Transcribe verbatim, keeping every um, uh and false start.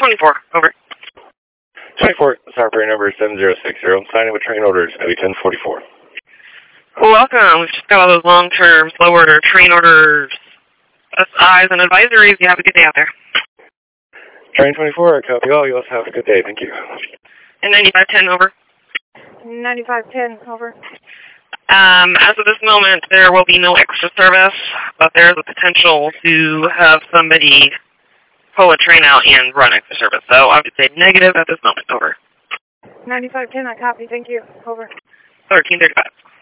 twenty-four, over. twenty-four, this operator number seven zero six zero, signing with train orders, Cody ten forty-four. Welcome. We've just got all those long-term, slow order, train orders, S Is, and advisories. You have a good day out there. Train twenty-four, I copy all. You also have a good day. Thank you. And ninety-five ten, over. ninety-five ten, over. Um, as of this moment, there will be no extra service, but there is a potential to have somebody pull a train out and run extra service. So I would say negative at this moment, over. ninety-five ten, I copy. Thank you. Over. thirteen thirty-five.